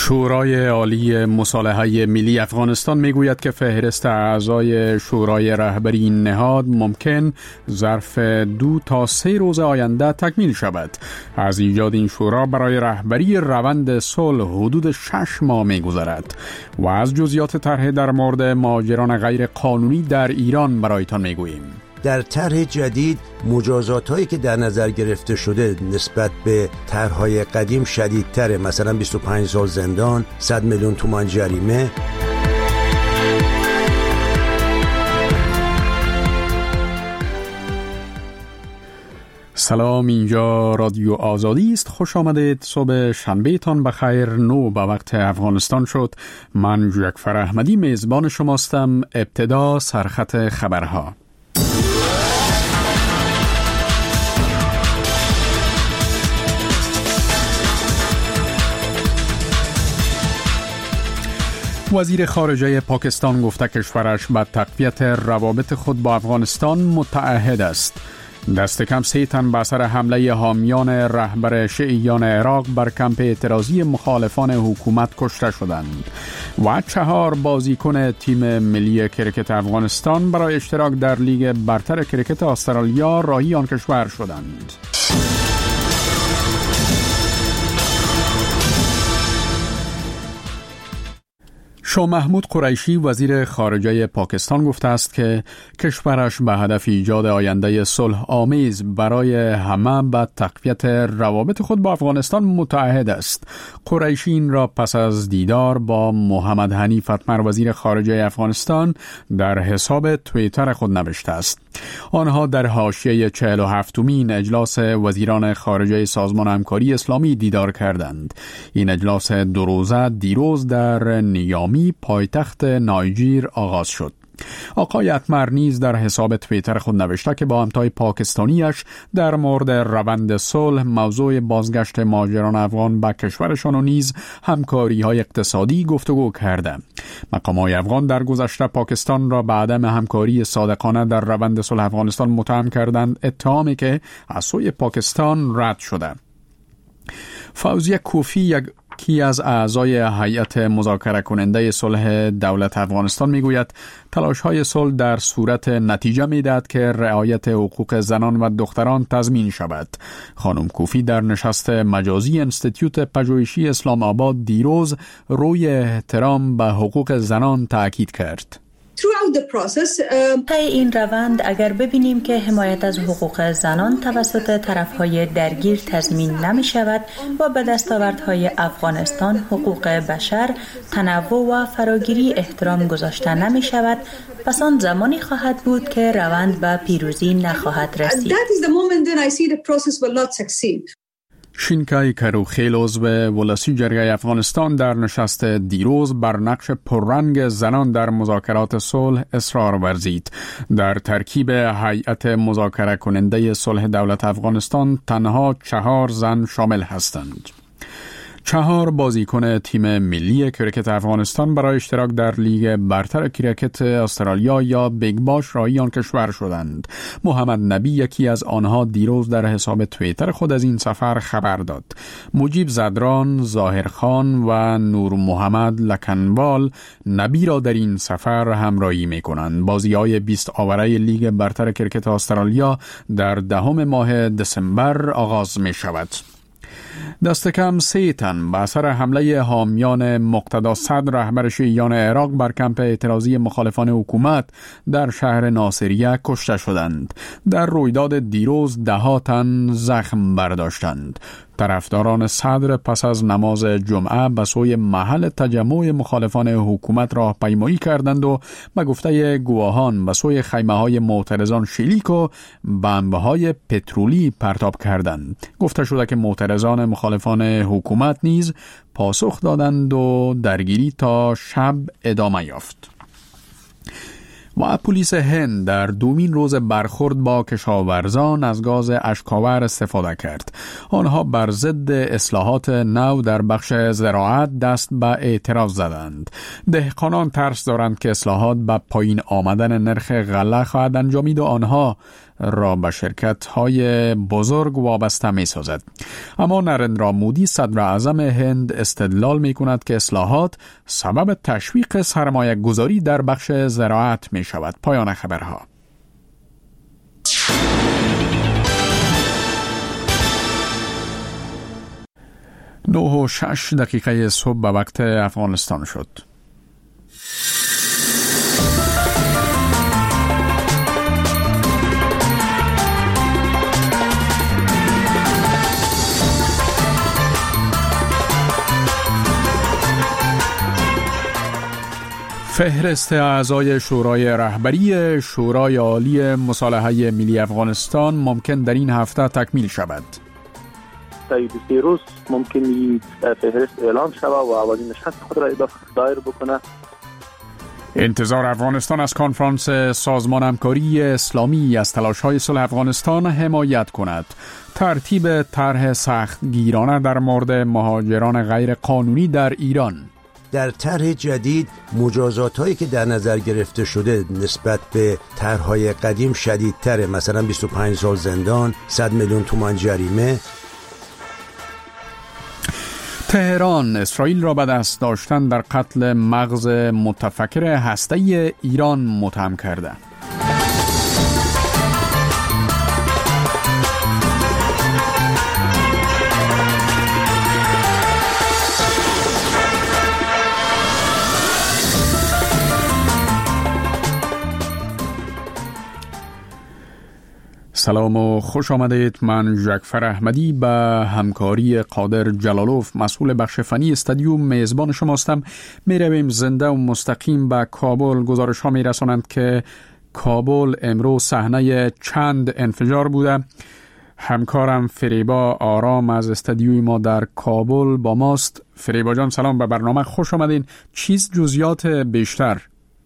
شورای عالی مصالحه ملی افغانستان میگوید که فهرست اعضای شورای رهبری این نهاد ممکن ظرف 2 تا 3 روز آینده تکمیل شود. از ایجاد این شورا برای رهبری روند صلح حدود 6 ماه میگذرد و از جزئیات طرح در مورد مهاجران غیر قانونی در ایران برایتان میگوییم. در طرح جدید مجازات‌هایی که در نظر گرفته شده نسبت به طرح‌های قدیم شدیدتره، مثلا 25 سال زندان، 100 میلیون تومان جریمه. سلام، اینجا رادیو آزادی است. خوش آمدید. صبح شنبه تان بخیر. 9 به وقت افغانستان شد. من جعفر احمدی میزبان شماستم. ابتدا سرخط خبرها. وزیر خارجه پاکستان گفته کشورش به تقویت روابط خود با افغانستان متعهد است. دست کم 3 تن به اثر حمله حامیان رهبر شیعیان عراق بر کمپ اعتراضی مخالفان حکومت کشته شدند و 4 بازیکن تیم ملی کرکت افغانستان برای اشتراک در لیگ برتر کرکت استرالیا راهی آن کشور شدند. شاه محمود قریشی وزیر خارجه پاکستان گفته است که کشورش به هدف ایجاد آینده صلح آمیز برای همه به تقویت روابط خود با افغانستان متعهد است. قریشی این را پس از دیدار با محمد حنیف اتمر وزیر خارجه افغانستان در حساب توییتر خود نوشته است. آنها در حاشیه 47مین اجلاس وزیران خارجه سازمان همکاری اسلامی دیدار کردند. این اجلاس 2 روزه دیروز در نیامی پایتخت نایجیر آغاز شد. آقای اتمر نیز در حساب توییتر خود نوشته که با همتای پاکستانیش در مورد روند صلح، موضوع بازگشت مهاجران افغان به کشورشان و نیز همکاری‌های اقتصادی گفتگو کرده. مقام‌های افغان در گذشته پاکستان را به عدم همکاری صادقانه در روند صلح افغانستان متهم کردند، اتهامی که از سوی پاکستان رد شده. فوزیه کوفی، یکی از اعضای هیئت مذاکره کننده صلح دولت افغانستان میگوید تلاش‌های صلح در صورت نتیجه میدهد که رعایت حقوق زنان و دختران تضمین شود. خانم کوفی در نشست مجازی انستیتیوت پژوهشی اسلام آباد دیروز روی احترام به حقوق زنان تاکید کرد. طی این روند اگر ببینیم که حمایت از حقوق زنان توسط طرفهای درگیر تضمین نمی شود و به دستاوردهای افغانستان، حقوق بشر، تنوع و فراگیری احترام گذاشته نمی شود، پس آن زمانی خواهد بود که روند به پیروزی نخواهد رسید. شینکای کروخیل، عضو ولسی جرگه افغانستان، در نشست دیروز بر نقش پررنگ زنان در مذاکرات صلح اصرار ورزید. در ترکیب هیئت مذاکره کننده صلح دولت افغانستان تنها 4 زن شامل هستند. 4 بازیکن تیم ملی کرکت افغانستان برای اشتراک در لیگ برتر کرکت استرالیا یا بیگ باش راهی آن کشور شدند. محمد نبی، یکی از آنها، دیروز در حساب توییتر خود از این سفر خبر داد. مجیب زدران، ظاهرخان و نور محمد لکنوال نبی را در این سفر همراهی می‌کنند. بازی‌های 20 آوره لیگ برتر کرکت استرالیا در 10 ماه دسامبر آغاز می‌شود. دست کم 3 تن به اثر حمله حامیان مقتدا صدر رهبر شیعیان عراق بر کمپ اعتراضی مخالفان حکومت در شهر ناصریه کشته شدند. در رویداد دیروز 10 تن زخم برداشتند. طرفداران صدر پس از نماز جمعه به سوی محل تجمع مخالفان حکومت راهپیمایی کردند و به گفته گواهان به سوی خیمه‌های معترضان شلیک و بمب‌های پترولی پرتاب کردند. گفته شده که معترضان مخالفان حکومت نیز پاسخ دادند و درگیری تا شب ادامه یافت. و پلیس هند در دومین روز برخورد با کشاورزان از گاز اشک‌آور استفاده کرد. آنها بر ضد اصلاحات نو در بخش زراعت دست به اعتراض زدند. دهقانان ترس دارند که اصلاحات به پایین آمدن نرخ غله خواهد انجامید و آنها را به شرکت‌های بزرگ وابسته می‌سازد. اما نرندرا مودی صدر اعظم هند استدلال می‌کند که اصلاحات سبب تشویق سرمایه گذاری در بخش زراعت می‌شود. پایان خبرها. 9:06 صبح به وقت افغانستان شد. فهرست اعضای شورای رهبری شورای عالی مصالحه ملی افغانستان ممکن در این هفته تکمیل شود. تا 23 روز ممکن فهرست اعلام شود و اولین نشست خود را دایر بکنه. انتظار افغانستان از کنفرانس سازمان همکاری اسلامی از تلاش‌های صلح افغانستان حمایت کند. ترتیب طرح سختگیرانه در مورد مهاجران غیر قانونی در ایران. در طرح جدید مجازات‌هایی که در نظر گرفته شده نسبت به طرح‌های قدیم شدیدتره، مثلا 25 سال زندان، 100 میلیون تومان جریمه. تهران اسرائیل را به دست داشتن در قتل مغز متفکر هسته‌ای ایران متهم کرده. سلام و خوش آمدید. من جعفر احمدی به همکاری قادر جلالوف مسئول بخش فنی استادیوم میزبان شماستم. میرویم زنده و مستقیم به کابل. گزارش ها میرسانند که کابل امروز صحنه چند انفجار بوده. همکارم فریبا آرام از استادیوم ما در کابل با ماست. فریبا جان سلام، به برنامه خوش آمدین. چیز جزئیات بیشتر؟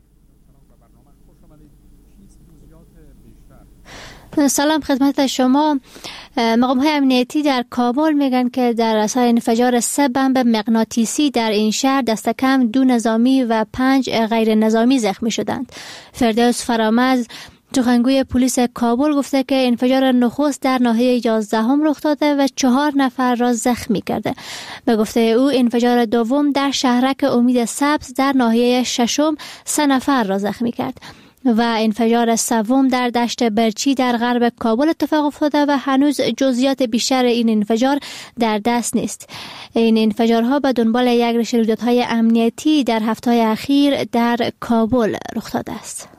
سلام خدمت شما. مقام های امنیتی در کابل میگن که در اثر انفجار 3 بمب مغناطیسی در این شهر دست کم 2 نظامی و 5 غیر نظامی زخمی شدند. فردوس فرامرز سخنگوی پلیس کابل گفته که انفجار نخست در ناحیه 11 رخ داده و 4 نفر را زخمی کرده. به گفته او انفجار دوم در شهرک امید سبز در ناحیه 6 3 نفر را زخمی کرد و انفجار سوم در دشت برچی در غرب کابل اتفاق افتاده و هنوز جزئیات بیشتر این انفجار در دست نیست. این انفجارها به دنبال یک سری رویدادهای امنیتی در هفته‌های اخیر در کابل رخ داده است.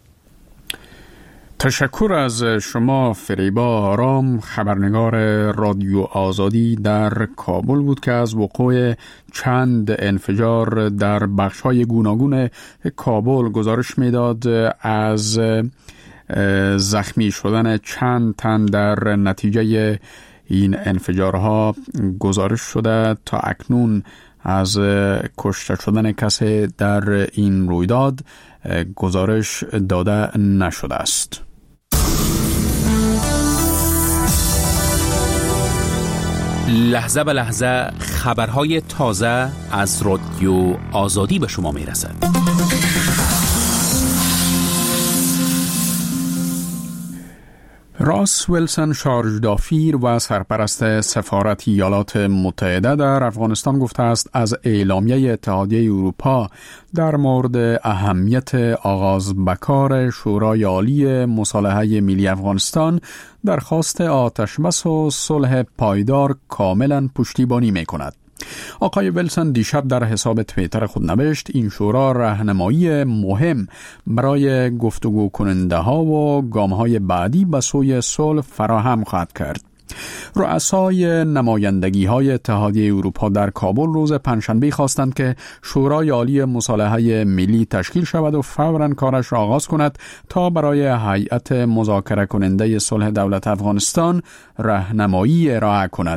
تشکر از شما فریبا آرام. خبرنگار رادیو آزادی در کابل بود که از وقوع چند انفجار در بخش‌های گوناگون کابل گزارش میداد. از زخمی شدن چند تن در نتیجه این انفجارها گزارش شده. تا اکنون از کشته شدن کسی در این رویداد گزارش داده نشده است. لحظه به لحظه خبرهای تازه از رادیو آزادی به شما میرسد. راس ویلسون شارژ دافیر و سرپرست سفارت ایالات متحده در افغانستان گفته است از اعلامیه اتحادیه اروپا در مورد اهمیت آغاز به کار شورای عالی مصالحه ملی افغانستان درخواست آتشبس و صلح پایدار کاملا پشتیبانی می‌کند. آقای ویلسون دیشب در حساب توییتر خود نوشت این شورا راهنمایی مهم برای گفتگو کننده ها و گام های بعدی به سوی صلح فراهم خواهد کرد. رؤسای نمایندگی های اتحادیه اروپا در کابل روز پنجشنبه خواستند که شورای عالی مصالحه ملی تشکیل شود و فوراً کارش را آغاز کند تا برای هیئت مذاکره کننده صلح دولت افغانستان راهنمایی ارائه کند.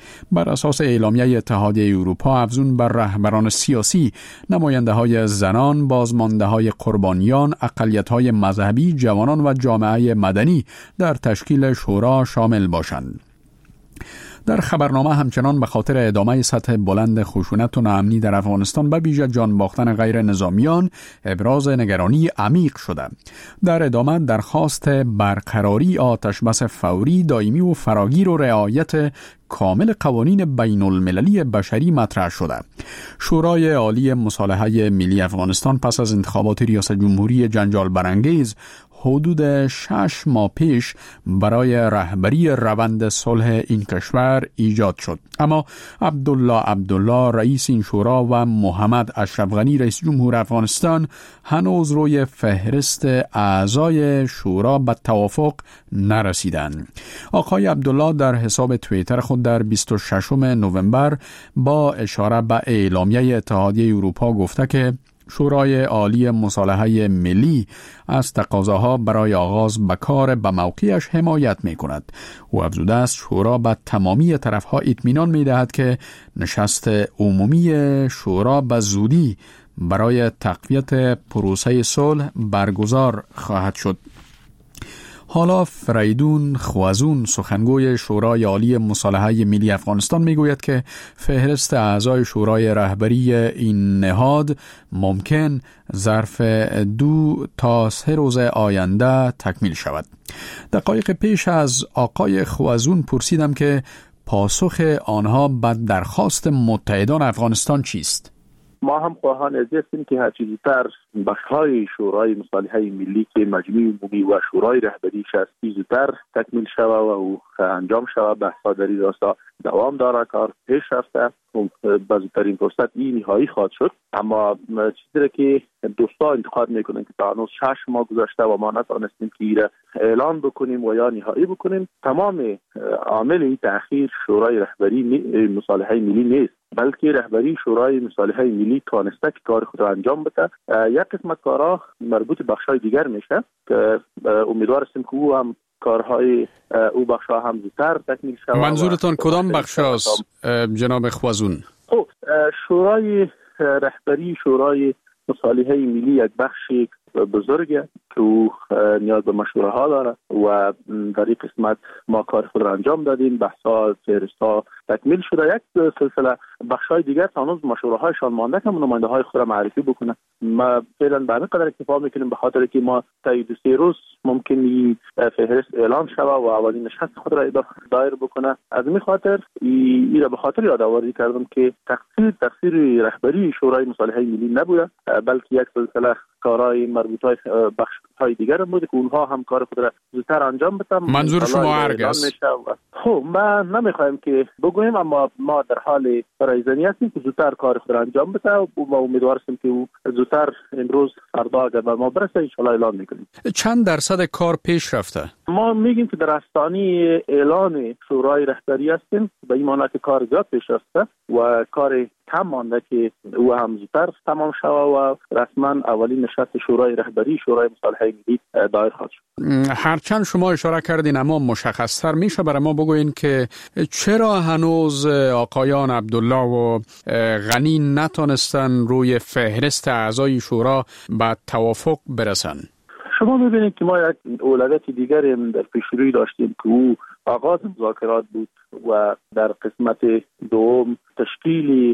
بر اساس اعلامیه اتحادیه اروپا، افزون بر رهبران سیاسی، نماینده‌های زنان، بازمانده‌های قربانیان، اقلیت‌های مذهبی، جوانان و جامعه مدنی در تشکیل شورا شامل باشند. در خبرنامه همچنان به خاطر ادامه سطح بلند خشونت و ناامنی در افغانستان به ویژه جان باختن غیر نظامیان ابراز نگرانی عمیق شده. در ادامه درخواست برقراری آتش بس فوری، دائمی و فراگیر و رعایت کامل قوانین بین المللی بشری مطرح شده. شورای عالی مصالحه ملی افغانستان پس از انتخابات ریاست جمهوری جنجال برانگیز حدود 6 ماه پیش برای رهبری روند صلح این کشور ایجاد شد. اما عبدالله رئیس این شورا و محمد اشرف غنی رئیس جمهور افغانستان هنوز روی فهرست اعضای شورا به توافق نرسیدند. آقای عبدالله در حساب توییتر خود در 26 نوامبر با اشاره به اعلامیه اتحادیه اروپا گفته که شورای عالی مصالحه ملی از تقاضاها برای آغاز به کار به موقعش حمایت می کند. او افزوده است شورا به تمامی طرفها اطمینان می دهد که نشست عمومی شورا به زودی برای تقویت پروسه صلح برگزار خواهد شد. حالا فریدون خوازون سخنگوی شورای عالی مصالحه ملی افغانستان میگوید که فهرست اعضای شورای رهبری این نهاد ممکن ظرف 2 تا 3 روز آینده تکمیل شود. دقایق پیش از آقای خوازون پرسیدم که پاسخ آنها به درخواست متحدان افغانستان چیست؟ ما هم خواهان از هستیم که هر چیزی تر بخش‌های شورای مصالحه ملی که مجمع عمومی و شورای رهبریش است زودتر تکمیل شود و انجام شود. بحث‌ها در این راستا دوام داره، کار پیش رفته، به زودترین فرصت این نهایی خواهد شد. اما چیزی که دوستا انتقاد میکنن که تا هنوز 6 ماه گذشته و ما نتوانستیم که ایره اعلان بکنیم و یا نهایی بکنیم، تمام عامل این تأخیر شورای رهبری مصالحه ملی نیست، بلکه رهبری شورای مصالحه ملی توانسته که کار خود را انجام بده. یک قسمت کارها مربوط بخشای دیگر میشه که امیدوار هستیم که او هم کارهای او بخشا هم زودتر تکمیل شود. منظورتان کدام بخش است جناب خوازون؟ شورای رهبری شورای مصالحه ملی یک بخش بزرگه که او نیاز به مشوره ها داره و در این قسمت ما کار خود را انجام دادیم. بحث‌ها فهرست‌ها تکمیل شده. یک سلسله بخش‌های دیگر هنوز مشوره هایشان مانده که نماینده های خود را معرفی بکنه. ما فعلا به همین قدر اکتفا میکنیم، به خاطر که ما تا 2-3 روز ممکن فهرست اعلان شود و اولین نشست خود را دایر بکنه. از این خاطر ایرا به خاطر یادآوری کردم که تقصیر رهبری شورای مصالحه ملی نبوده، بلکه یک سلسله کارهای مربوط بخش‌های دیگر بود که اونها هم کار خود را زودتر انجام بدن. منظور شما هرگز؟ خب ما نمیخوایم که بگویم، اما ما در حال رایزنی هستیم که زودتر کار خود را انجام بده و امیدوار هستیم که او زودتر امروز فردا اگر به ما برسه ان شاءالله اعلان میکنیم. چند درصد کار پیش رفته؟ ما میگیم که در آستانه اعلان شورای رهبری هستیم، به این معنی که کار زیاد پیش رفته و کار کم مانده که او هم زودتر تمام شود و رسما اولین نشست شورای رهبری شورای مصالحه ملی دایر خواهد شد. هرچند شما اشاره کردین اما مشخص‌تر میشه برای ما بگوین که چرا هنوز آقایان عبدالله و غنی نتونستن روی فهرست اعضای شورا به توافق برسن؟ شما می‌بینید که ما یک اولویت دیگری در پیشروی داشتیم که او آغاز مذاکرات بود و در قسمت دوم تشکیل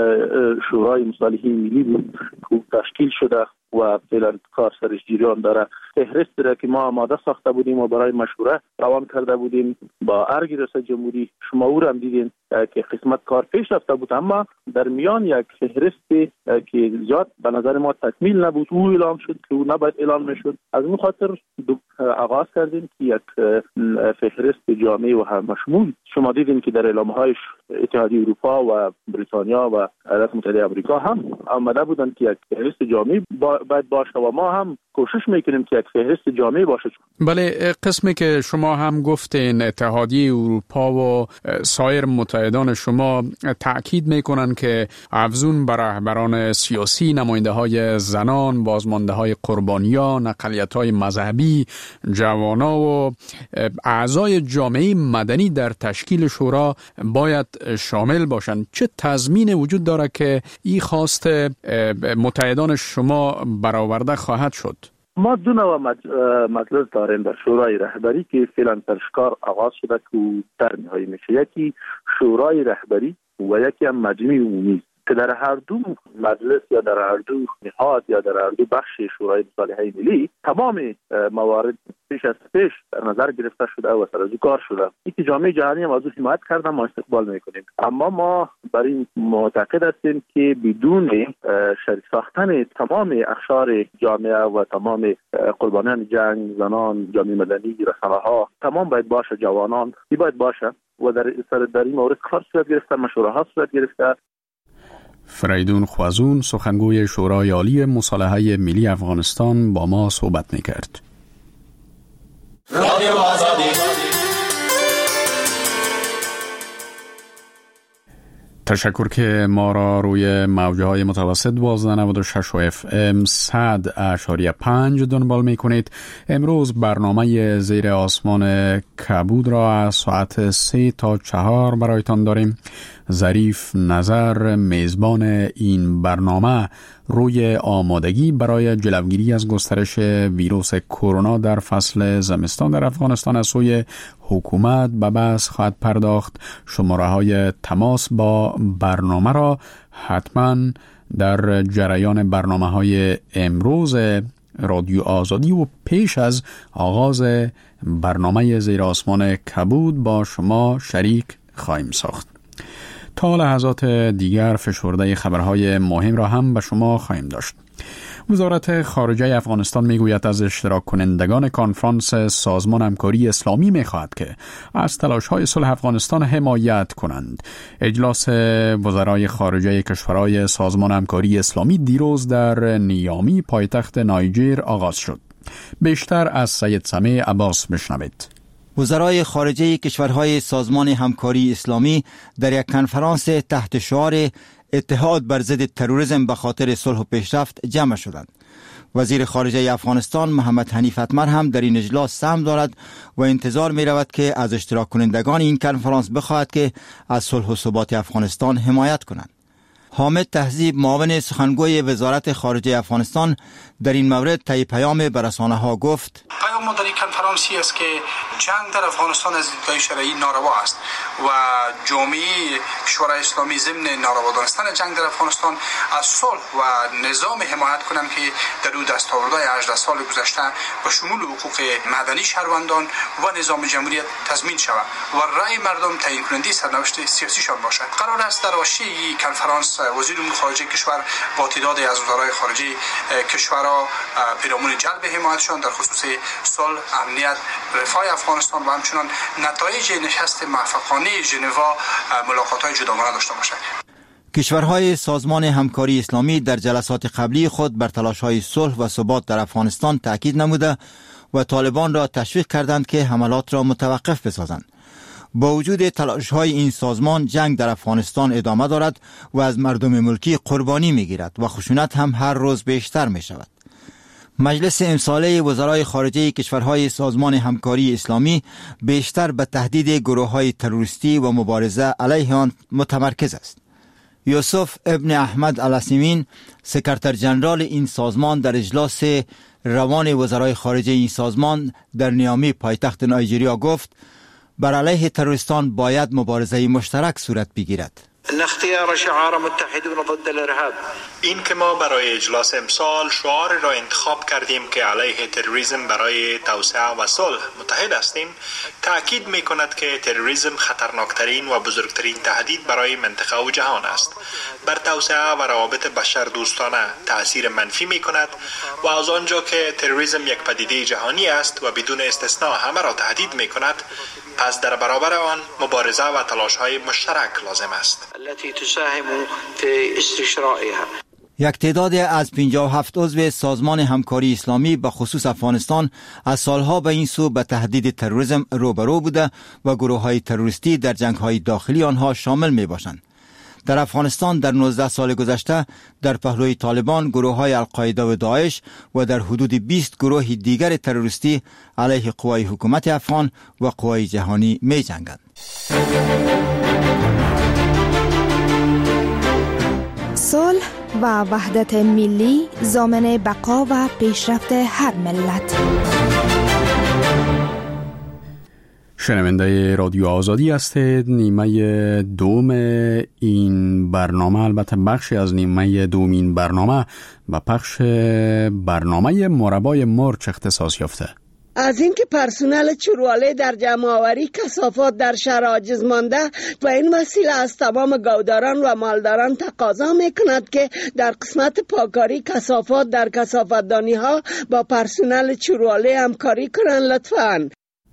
شورای مصالحه ملی بود که تشکیل شده و فعلا کار سرش جریان داره. فهرست را که ما آماده ساخته بودیم و برای مشوره روان کرده بودیم با ارگ ریاست جمهوری، شما او را هم دیدین که قسمت کار پیش رفته بود، اما در میان یک فهرست که زیاد به نظر ما تکمیل نبود او اعلام شد که او نباید اعلان میشد. از این خاطر آغاز کردیم که یک فهرست جامع و همشمول. شما دیدین که در اعلامهایش اتحادیه اروپا و بریتانیا و ایالات متحده آمریکا هم آمده بودند که یک فهرست جامع باید باشه و ما هم کوشش میکنیم که یک فهرست جامع باشه. بله، قسمی که شما هم گفتین اتحادیه اروپا و سایر متحدان شما تأکید میکنن که افزون بر رهبران سیاسی، نماینده های زنان، بازمانده های قربانیان، اقلیت های مذهبی، جوانا و اعضای جامعه مدنی در تشکیل تشکیل شورا باید شامل باشند. چه تضمین وجود داره که این خواست متحدان شما برآورده خواهد شد؟ ما دو نوع مجلس داریم در شورای رهبری که فعلا تشکار آغاز شده که در نهایی میشه. یکی شورای رهبری و یکی هم مجمع عمومی که در هر دو مجلس یا در هر دو نهاد یا در هر دو بخش شورای مصالحه ملی تمام موارد پیش از پیش در نظر گرفته شده و سر از کار شده. این جامعه جهانی هم از او حمایت کرده، ما استقبال میکنیم. اما ما بر این معتقد هستیم که بدون شریک ساختن تمام اقشار جامعه و تمام قربانیان جنگ، زنان، جامعه مدنی، رسانه ها، تمام باید باشه، جوانان باید باشه و در این مورد کار صورت گرفته، مشوره ها صورت گرفته. فریدون خوازون، سخنگوی شورای عالی مصالحه ملی افغانستان، با ما صحبت میکرد. تشکر که ما را روی موجهای متوسط 1296 FM 100.5 دنبال می کنید. امروز برنامه زیر آسمان کبود را از ساعت 3 تا 4 برایتان داریم. ظریف نظر، میزبان این برنامه، روی آمادگی برای جلوگیری از گسترش ویروس کرونا در فصل زمستان در افغانستان از سوی حکومت به بحث خواهد پرداخت. شماره های تماس با برنامه را حتما در جریان برنامه های امروز رادیو آزادی و پیش از آغاز برنامه زیر آسمان کبود با شما شریک خواهیم ساخت. تا لحظات دیگر فشرده خبرهای مهم را هم به شما خواهیم داشت. وزارت خارجه افغانستان میگوید از اشتراک کنندگان کنفرانس سازمان همکاری اسلامی میخواهد که از تلاش‌های صلح افغانستان حمایت کنند. اجلاس وزرای خارجه کشورهای سازمان همکاری اسلامی دیروز در نیامی پایتخت نایجر آغاز شد. بیشتر از سید سمیع عباس بشنوید. وزرای خارجه کشورهای سازمان همکاری اسلامی در یک کنفرانس تحت شعار اتحاد بر ضد تروریسم به خاطر صلح و پیشرفت جمع شدند. وزیر خارجه افغانستان محمد حنیف اتمر هم در این اجلاس سهم دارد و انتظار می رود که از اشتراک کنندگان این کنفرانس بخواهد که از صلح و ثبات افغانستان حمایت کنند. حامد تهذیب، معاون سخنگوی وزارت خارجه افغانستان، در این مورد طی پیام به رسانه‌ها گفت: پیام ما در این کنفرانسی است که جنگ در افغانستان از دیدگاه شرعی ناروا است و جامعه کشورهای اسلامی ضمن ناروا دانستن جنگ در افغانستان از صلح و نظام حمایت کنند که در او دستاوردهای 18 سال گذشته و شمول حقوق مدنی شهروندان و نظام جمهوریت تضمین شود و رأی مردم تعیین کننده سرنوشت سیاسیشان باشد. قرار است در حاشیه این کنفرانس وزیر امور خارجه کشور با تعدادی از وزرای خارجه کشورها پیرامون جلب حمایتشان در خصوص صلح، امنیت، رفاه افغانستان و همچنان نتایج نشست موفقانه ژنوا ملاقات‌های جداگانه داشته باشد. کشورهای سازمان همکاری اسلامی در جلسات قبلی خود بر تلاش‌های صلح و ثبات در افغانستان تاکید نموده و طالبان را تشویق کردند که حملات را متوقف بسازند. با وجود تلاش‌های این سازمان، جنگ در افغانستان ادامه دارد و از مردم ملکی قربانی می‌گیرد و خشونت هم هر روز بیشتر می‌شود. مجلس امساله وزرای خارجه کشورهای سازمان همکاری اسلامی بیشتر به تهدید گروه‌های تروریستی و مبارزه علیه آن متمرکز است. یوسف ابن احمد الاسیمین، سکرتر جنرال این سازمان، در اجلاس روان وزرای خارجه این سازمان در نیامی پایتخت نایجریا گفت: بر علیه تروریستان باید مبارزه مشترک صورت بگیرد. اختیار شعار متحدون ضد الارهاب، این که ما برای اجلاس امسال شعار را انتخاب کردیم که علیه تروریسم برای توسعه و صلح متحد هستیم، تأکید می کند که تروریسم خطرناکترین و بزرگترین تهدید برای منطقه و جهان است. بر توسعه و روابط بشر دوستانه تأثیر منفی می کند و از آنجا که تروریسم یک پدیده جهانی است و بدون استثناء همه را تهدید می کند، پس در برابر آن مبارزه و تلاش‌های مشترک لازم است. التي تساهم في استشرائها. یک تعداد از 57 عضو سازمان همکاری اسلامی به خصوص افغانستان از سالها به این سو به تهدید تروریسم روبرو بوده و گروه‌های تروریستی در جنگ‌های داخلی آنها شامل می‌باشند. در افغانستان در 19 سال گذشته در پهلوی طالبان، گروه‌های القاعده و داعش و در حدود 20 گروه دیگر تروریستی علیه قوای حکومت افغان و قوای جهانی می‌جنگند. صلح و وحدت ملی ضامن بقا و پیشرفت هر ملت. شنونده رادیو آزادی هستید. نیمه دوم این برنامه، البته بخشی از نیمه دوم این برنامه و پخش برنامه مربای مرچ اختصاص یافته. از اینکه پرسنل چرواله در جمع‌آوری کثافات در شهر عاجز مانده و این وسیله از تمام گوداران و مالداران تقاضا میکند که در قسمت پاکاری کثافات در کثافتدانی ها با پرسنل چرواله همکاری کنند لطفاً.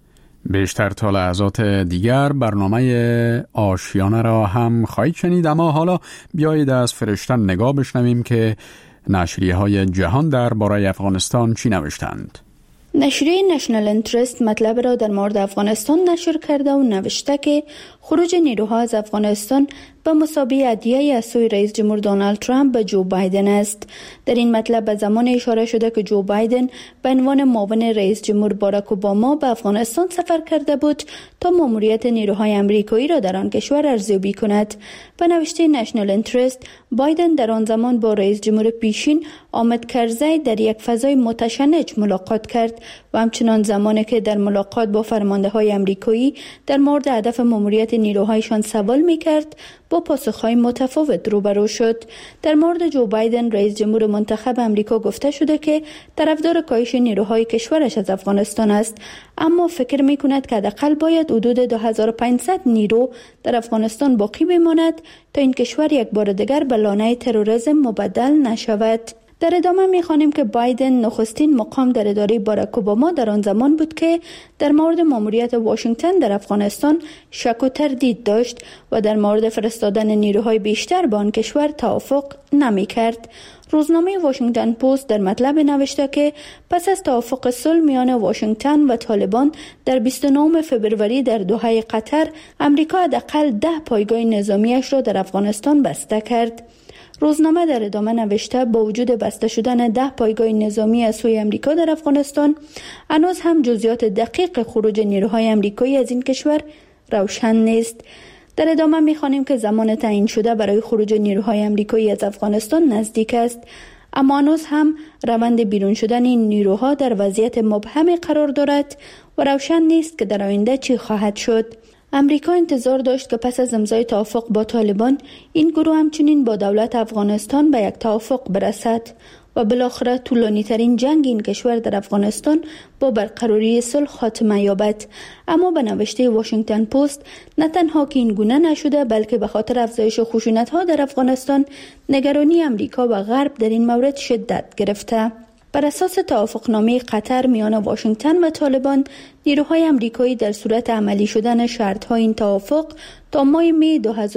بیشتر تا لحظات دیگر برنامه آشیانه را هم خواهید شنید، اما حالا بیایید از فرشتن نگاه بشنویم که نشریه های جهان در باره افغانستان چی نوشتند. نشریه نشنل انترست مطلب را در مورد افغانستان نشر کرده و نوشته که خروج نیروها از افغانستان به مسابقه ادعیه از سوی رئیس جمهور دونالد ترامپ به جو بایدن است. در این مطلب به زمان اشاره شده که جو بایدن به عنوان معاون رئیس جمهور باراک اوباما به افغانستان سفر کرده بود تا ماموریت نیروهای آمریکایی را در آن کشور ارزیابی کند. به نوشته نشنل انترست، بایدن در آن زمان با رئیس جمهور پیشین حامد کرزی در یک فضای متشنج ملاقات کرد و همچنان زمانی که در ملاقات با فرمانده‌های آمریکایی در مورد هدف ماموریت نیروهایشان سوال می‌کرد، با پاسخهای متفاوت روبرو شد. در مورد جو بایدن، رئیس جمهور منتخب آمریکا، گفته شده که طرفدار کاهش نیروهای کشورش از افغانستان است، اما فکر می‌کند که حداقل باید حدود 2500 نیرو در افغانستان باقی بماند تا این کشور یک بار دیگر به لانه تروریسم مبدل نشود. در ادامه می‌خوانیم که بایدن نخستین مقام در اداره باراک اوباما در آن زمان بود که در مورد ماموریت واشنگتن در افغانستان شک و تردید داشت و در مورد فرستادن نیروهای بیشتر به آن کشور توافق نمی‌کرد. روزنامه واشنگتن پست در مطلب نوشته که پس از توافق صلح میان واشنگتن و طالبان در 29 فبروری در دوحه قطر، آمریکا حداقل 10 پایگاه نظامیش را در افغانستان بسته کرد. روزنامه در ادامه نوشته با وجود بسته شدن 10 پایگاه نظامی از سوی آمریکا در افغانستان، هنوز هم جزئیات دقیق خروج نیروهای آمریکایی از این کشور روشن نیست. در ادامه می‌خوانیم که زمان تعیین شده برای خروج نیروهای آمریکایی از افغانستان نزدیک است، اما هنوز هم روند بیرون شدن این نیروها در وضعیت مبهم قرار دارد و روشن نیست که در آینده چی خواهد شد. امریکا انتظار داشت که پس از امضای توافق با طالبان، این گروه همچنین با دولت افغانستان به یک توافق برسد و بالاخره طولانی ترین جنگ این کشور در افغانستان با برقراری صلح خاتمه یابد. اما به نوشته واشنگتن پست، نه تنها که این گونه نشده، بلکه به خاطر افزایش خشونت‌ها در افغانستان، نگرانی امریکا و غرب در این مورد شدت گرفته. بر اساس توافقنامه قطر میان واشنگتن و طالبان، نیروهای آمریکایی در صورت عملی شدن شرط‌های این توافق تا ماه می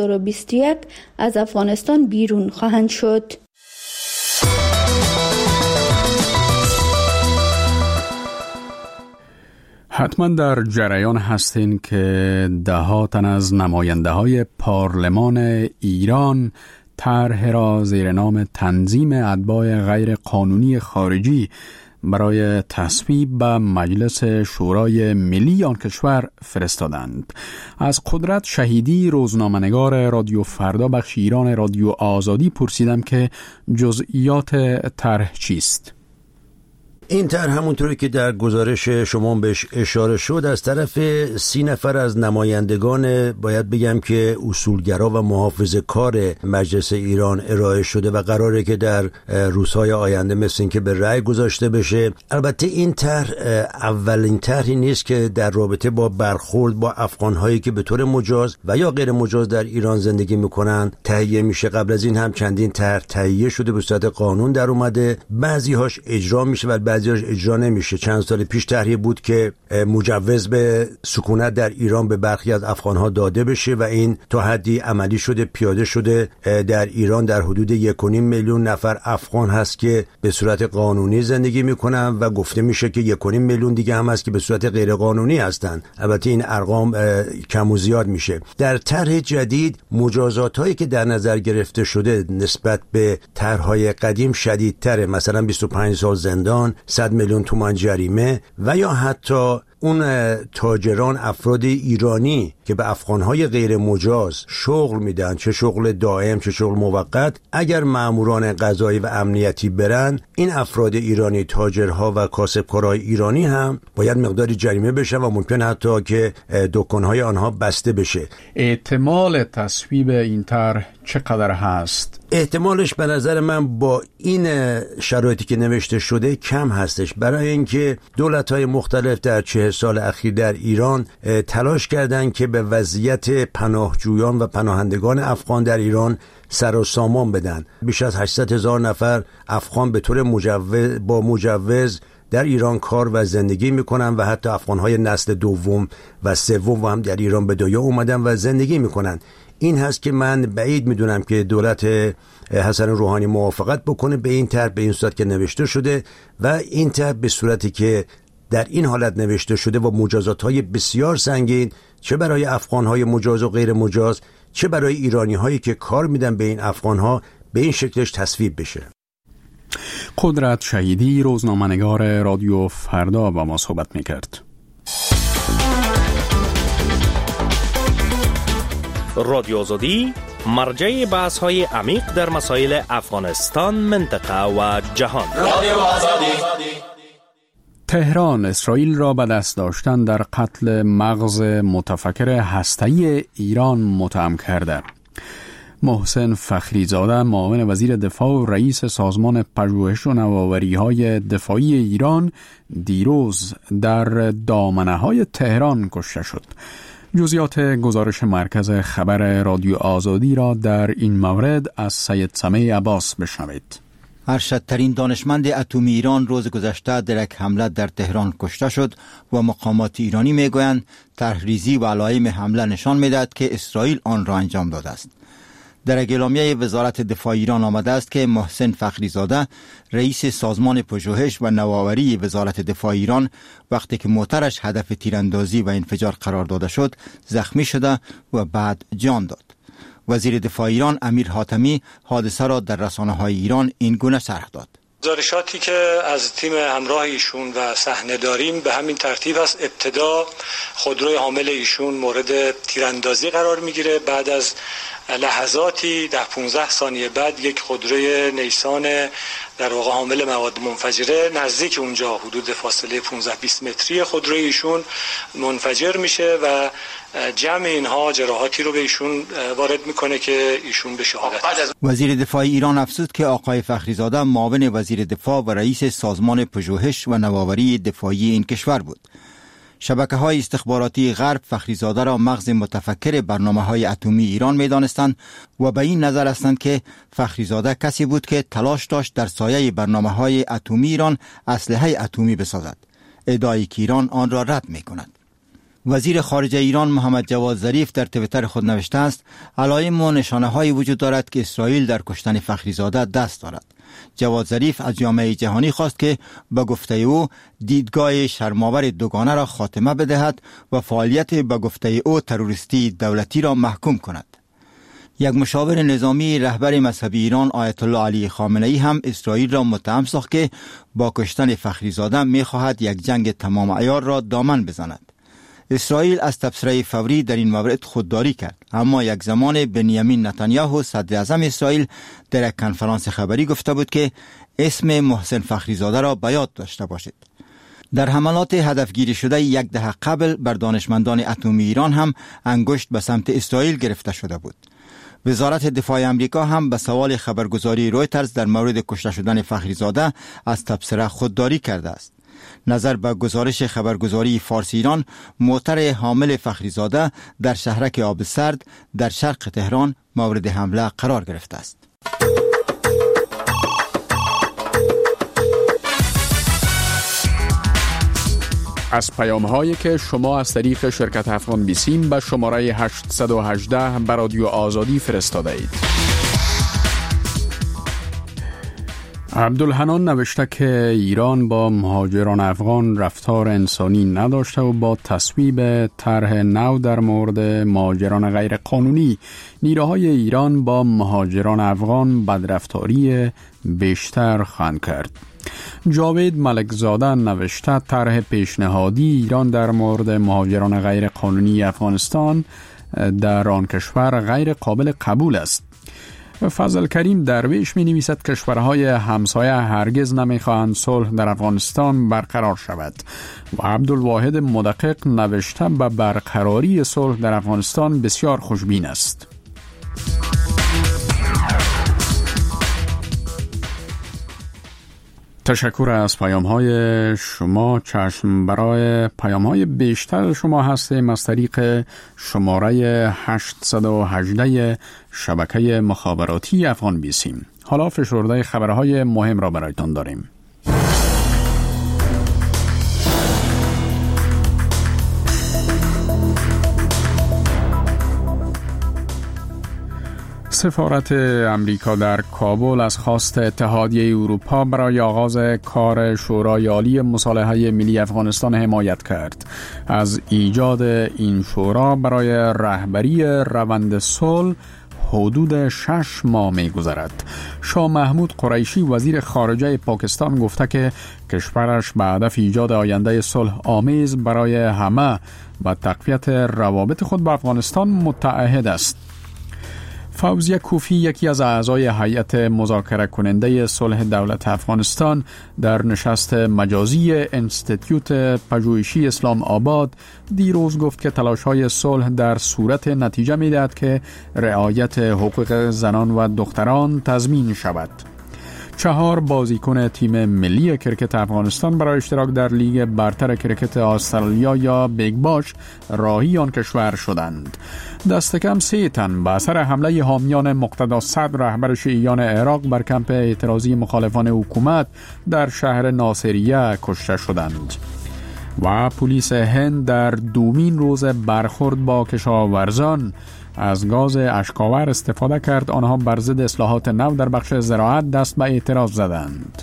2021 از افغانستان بیرون خواهند شد. حتما در جریان هستین که ده‌ها تن از نماینده‌های پارلمان ایران طرح را زیر نام تنظیم اتباع غیر قانونی خارجی برای تصویب به مجلس شورای ملی آن کشور فرستادند. از قدرت شهیدی، روزنامه‌نگار رادیو فردا بخش ایران رادیو آزادی، پرسیدم که جزئیات طرح چیست. این طرح همونطوری که در گزارش شما بهش اشاره شد از طرف 30 نفر از نمایندگان، باید بگم که اصولگرا و محافظه‌کار مجلس ایران ارائه شده و قراره که در روزهای آینده مثل این که به رأی گذاشته بشه. البته این طرح اولین طرحی نیست که در رابطه با برخورد با افغان‌هایی که به طور مجاز و یا غیر مجاز در ایران زندگی می‌کنند تهیه میشه. قبل از این هم چندین طرح تهیه شده، به صورت قانون در اومده، بعضی‌هاش اجرا میشه و بعضیاش اجرا نمیشه. چند سال پیش طرحی بود که مجوز به سکونت در ایران به برخی از افغان‌ها داده بشه و این تا حدی عملی شده، پیاده شده. در ایران در حدود 1.5 میلیون نفر افغان هست که به صورت قانونی زندگی میکنن و گفته میشه که 1.5 میلیون دیگه هم هست که به صورت غیر قانونی هستن. البته این ارقام کم و زیاد میشه. در طرح جدید مجازاتایی که در نظر گرفته شده نسبت به طرح‌های قدیم شدیدتره، مثلا 25 سال زندان، 100 میلیون تومان جریمه و یا حتی اون تاجران، افراد ایرانی که به افغانهای غیر مجاز شغل میدن، چه شغل دائم چه شغل موقت، اگر ماموران قضایی و امنیتی برن، این افراد ایرانی، تاجرها و کاسبکارهای ایرانی هم باید مقداری جریمه بشن و ممکن حتی که دکانهای آنها بسته بشه. احتمال تصویب این طرح چقدر هست؟ احتمالش به نظر من با این شرایطی که نوشته شده کم هستش، برای اینکه دولت‌های مختلف در 40 سال اخیر در ایران تلاش کردند که به وضعیت پناهجویان و پناهندگان افغان در ایران سر و سامان بدن. بیش از 800,000 نفر افغان به طور با مجوز در ایران کار و زندگی میکنن و حتی افغان‌های نسل دوم و سوم هم در ایران به دنیا اومدن و زندگی میکنن. این هست که من بعید میدونم که دولت حسن روحانی موافقت بکنه به این طرح، به این صورت که نوشته شده و این طرح به صورتی که در این حالت نوشته شده و مجازات‌های بسیار سنگین، چه برای افغان‌های مجاز و غیر مجاز، چه برای ایرانی‌هایی که کار میدن به این افغان‌ها، به این شکلش تصویب بشه. قدرت شهیدی، روزنامه‌نگار رادیو فردا، با ما صحبت میکرد. رادیو آزادی مرجع بحث‌های عمیق در مسائل افغانستان، منطقه و جهان. رادیو آزادی. تهران اسرائیل را به دست داشتن در قتل مغز متفکر هسته‌ای ایران متهم کرده. محسن فخریزاده، معاون وزیر دفاع و رئیس سازمان پژوهش و نوآوری‌های دفاعی ایران، دیروز در دامنه‌های تهران کشته شد. جزئیات گزارش مرکز خبر رادیو آزادی را در این مورد از سید سمیع عباس بشنوید. ارشدترین دانشمند اتمی ایران روز گذشته در یک حمله در تهران کشته شد و مقامات ایرانی میگویند طرحریزی و علائم حمله نشان میدهد که اسرائیل آن را انجام داده است. در اعلامیه وزارت دفاع ایران آمده است که محسن فخریزاده، رئیس سازمان پژوهش و نوآوری وزارت دفاع ایران، وقتی که موترش هدف تیراندازی و انفجار قرار داده شد زخمی شده و بعد جان داد. وزیر دفاع ایران امیر حاتمی حادثه را در رسانه‌های ایران این گونه شرح داد: گزارشاتی که از تیم همراه ایشون و صحنه داریم به همین ترتیب است. ابتدا خودروی حامل ایشون مورد تیراندازی قرار میگیره، بعد از لحظاتی 10-15 ثانیه بعد یک خودروی نیسان در واقع حامل مواد منفجره نزدیک اونجا، حدود فاصله 15-20 متری، خودروی ایشون منفجر میشه و جمع اینها جراحاتی رو به ایشون وارد میکنه که ایشون به شهادت. وزیر دفاع ایران افزود که آقای فخریزاده معاون وزیر دفاع و رئیس سازمان پژوهش و نوآوری دفاعی این کشور بود. شبکه‌های استخباراتی غرب فخریزاده را مغز متفکر برنامه‌های اتمی ایران می‌دانستند و به این نظر هستند که فخریزاده کسی بود که تلاش داشت در سایه برنامه‌های اتمی ایران اسلحه اتمی بسازد، ادعایی که ایران آن را رد می‌کند. وزیر خارجه ایران محمد جواد ظریف در توییتر خود نوشته است: علائم و نشانه‌هایی وجود دارد که اسرائیل در کشتن فخریزاده دست دارد. جواد ظریف از جامعه جهانی خواست که به گفته او دیدگاه شرم‌آور دوگانه را خاتمه بدهد و فعالیت به گفته او تروریستی دولتی را محکوم کند. یک مشاور نظامی رهبر مذهبی ایران آیت الله علی خامنه‌ای هم اسرائیل را متهم ساخت که با کشتن فخریزاده می‌خواهد یک جنگ تمام عیار را دامن بزند. اسرائیل از تبصره فوری در این مورد خودداری کرد، اما یک زمان بنیامین نتانیاهو صدر اعظم اسرائیل در یک کنفرانس خبری گفته بود که اسم محسن فخریزاده را به یاد داشته باشید. در حملات هدفگیری شده یک دهه قبل بر دانشمندان اتمی ایران هم انگشت به سمت اسرائیل گرفته شده بود. وزارت دفاع آمریکا هم به سوال خبرگزاری رویترز در مورد کشته شدن فخریزاده از تبصره خودداری کرده است. نظر به گزارش خبرگزاری فارسی ایران، موتر حامل فخریزاده در شهرک آب سرد در شرق تهران مورد حمله قرار گرفته است. از پیام هایی که شما از طریق شرکت افغان بیسیم به شماره 818 به رادیو آزادی فرستاده اید. عبدالحنان نوشته که ایران با مهاجران افغان رفتار انسانی نداشته و با تصویب طرح نو در مورد مهاجران غیر قانونی نیروهای ایران با مهاجران افغان بدرفتاری بیشتر خواهند کرد. جاوید ملکزاده نوشته طرح پیشنهادی ایران در مورد مهاجران غیر قانونی افغانستان در آن کشور غیر قابل قبول است. فضل کریم درویش می نویسد کشورهای همسایه هرگز نمی خواهند صلح در افغانستان برقرار شود و عبدالواحد مدقق نوشته به برقراری صلح در افغانستان بسیار خوشبین است. تشکر از پیام‌های شما. چشم برای پیام‌های بیشتر شما هستیم از طریق شماره 818 شبکه مخابراتی افغان بیسیم. حالا فشرده خبرهای مهم را برایتان داریم. سفارت امریکا در کابل از خواست اتحادیه اروپا برای آغاز کار شورای عالی مصالحه ملی افغانستان حمایت کرد. از ایجاد این شورا برای رهبری روند صلح حدود 6 ماه می‌گذرد. شاه محمود قریشی وزیر خارجه پاکستان گفته که کشورش به هدف ایجاد آینده صلح آمیز برای همه و تقویت روابط خود با افغانستان متعهد است. فوزیه کوفی یکی از اعضای هیئت مذاکره کننده صلح دولت افغانستان در نشست مجازی انستیتیوت پژوهشی اسلام آباد دیروز گفت که تلاش‌های صلح در صورت نتیجه می‌دهد که رعایت حقوق زنان و دختران تضمین شود. 4 بازیکن تیم ملی کرکت افغانستان برای اشتراک در لیگ برتر کرکت استرالیا یا بیگ باش راهی آن کشور شدند. دست کم 3 تن به اثر حمله حامیان مقتدا صدر رهبر شیعیان عراق بر کمپ اعتراضی مخالفان حکومت در شهر ناصریه کشته شدند. و پلیس هند در دومین روز برخورد با کشاورزان از گاز اشکاور استفاده کرد. آنها بر ضد اصلاحات نو در بخش زراعت دست به اعتراض زدند.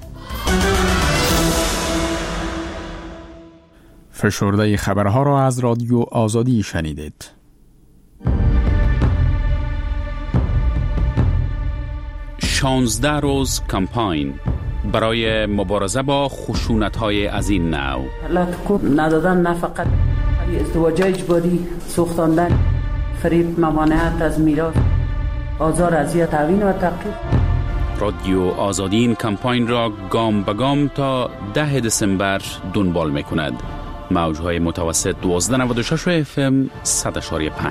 فشرده خبرها را از رادیو آزادی شنیدید. شانزده روز کمپاین برای مبارزه با خشونت‌های از این نوع. لطفاً ندادن نه فقط ازدواج اجباری، سوختاندن، فریب، ممانعت از میراث، آزار، اذیت، تعوین و تعقیب. رادیو آزادی این کمپاین را گام به گام تا 10 دسامبر دنبال می‌کند. موج‌های متوسط 1296 FM 100.5.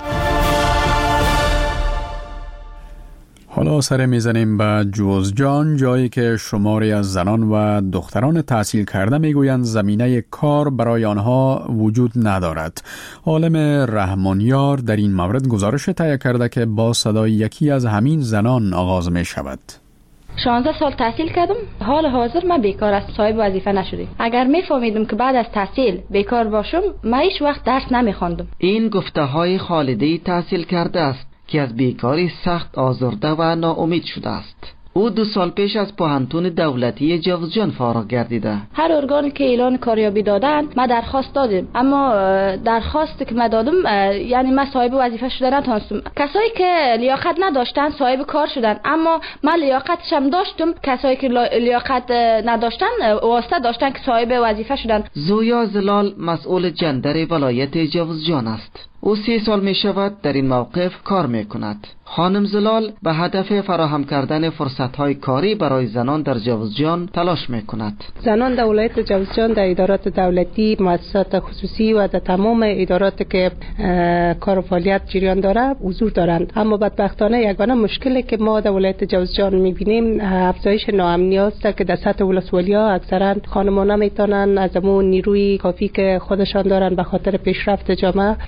حالا سر میزنیم به جوزجان، جایی که شماری از زنان و دختران تحصیل کرده میگویند زمینه کار برای آنها وجود ندارد. عالم رحمانیار در این مورد گزارش تهیه کرده که با صدای یکی از همین زنان آغاز می شود. 16 سال تحصیل کردم. حال حاضر من بیکار است، صاحب وظیفه نشدم. اگر میفهمیدم که بعد از تحصیل بیکار باشم، من هیچ وقت درس نمیخواندم. این گفته های خالدی تحصیل کرده است که از بیکاری سخت آزرده و ناامید شده است. او 2 سال پیش از پوهنتون دولتی جوزجان فارغ گردیده. هر ارگانی که اعلان کاریابی دادن ما درخواست دادیم، اما درخواست که ما دادم یعنی ما صاحب وظیفه شده نتونستم. کسایی که لیاقت نداشتن صاحب کار شدن، اما من لیاقتش هم داشتم. کسایی که لیاقت نداشتن واسطه داشتن که صاحب وظیفه شدن. زویا زلال مسئول جندر ولایت جوزجان است. او 30 سال می شود در این موقف کار می کند. خانم زلال به هدف فراهم کردن فرصت‌های کاری برای زنان در جوزجان تلاش می کند. زنان در ولایت جوزجان در ادارات دولتی، مؤسسات خصوصی و در تمام ادارات که کار و فعالیت جریان داره حضور دارند. اما بدبختانه یگانه مشکلی که ما در ولایت جوزجان می بینیم افزایش ناامنی است که در سطح ولسوالی‌ها اکثرا خانم‌ها نمیتونن از اون نیروی کافی که خودشان دارن به خاطر پیشرفت جامعه استفاده